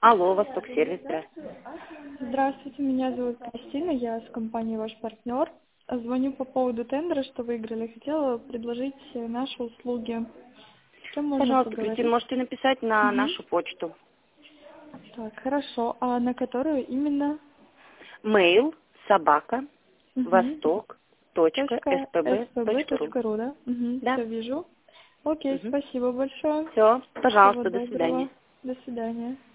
Алло, Восток Сервис, здравствуйте. Здравствуйте, меня зовут Кристина, я с компанией «Ваш партнер». Звоню по поводу тендера, что выиграли. Хотела предложить наши услуги. С кем можно Пожалуйста, Кристина, поговорить? можете написать на Мгм. нашу почту. Так, хорошо. А на которую именно? Mail собака Угу. восток.спб.ру. .spb.ru, да? Угу. Да. Все вижу. Окей, спасибо большое. Все, Всего пожалуйста, до доброго. свидания. До свидания.